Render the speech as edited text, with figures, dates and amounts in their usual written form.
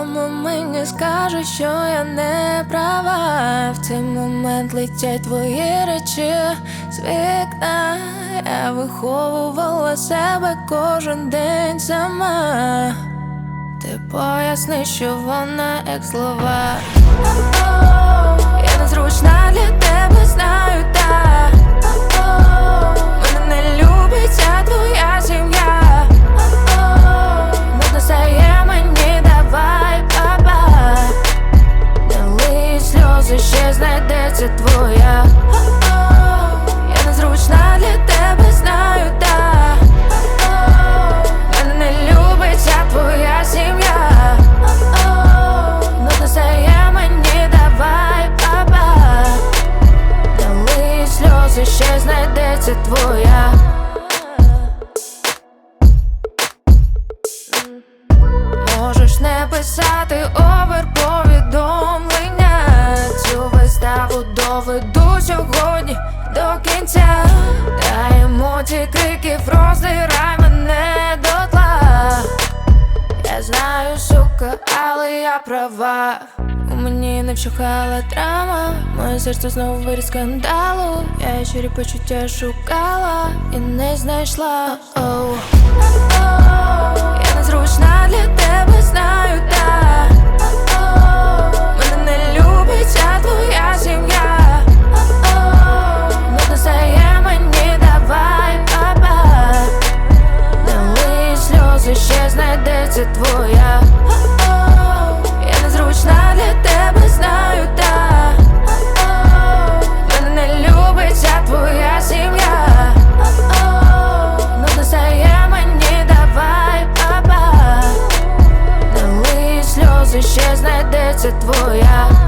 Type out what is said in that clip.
Мама мені скаже, що я не права. В цей момент летять твої речі з вікна. Я виховувала себе кожен день сама. Ти поясни, що вона як слова. Я незручна для тебе, знаю, так. Мене не любить ця твоя сім'я. Не стає мені, давай, папа. Не лий сльози, ще знайдеться твоя. Я незручна для тебе, знаю, так. Мене не любить ця твоя сім'я. Не стає мені, давай, папа. Не лий сльози, ще знайдеться твоя. Можеш не писати оверповідомлення. Цю виставу доведу сьогодні до кінця. Та емоції, криків роздирай мене дотла. Я знаю, сука, але я права. У мені не вщухала драма. Моє серце знову виріс скандалу. Я щирі почуття шукала і не знайшла. Я незручна для тебе, знаю, так. Мене не любить ця твоя сім'я. Не стає мені, давай, папа. Не лий сльози, ще знайдеться твоя. Я незручна для тебе, знаю, так. Мене не любить ця твоя сім'я. Не стає мені, давай, папа. Не лий сльози, ще знайдеться твоя.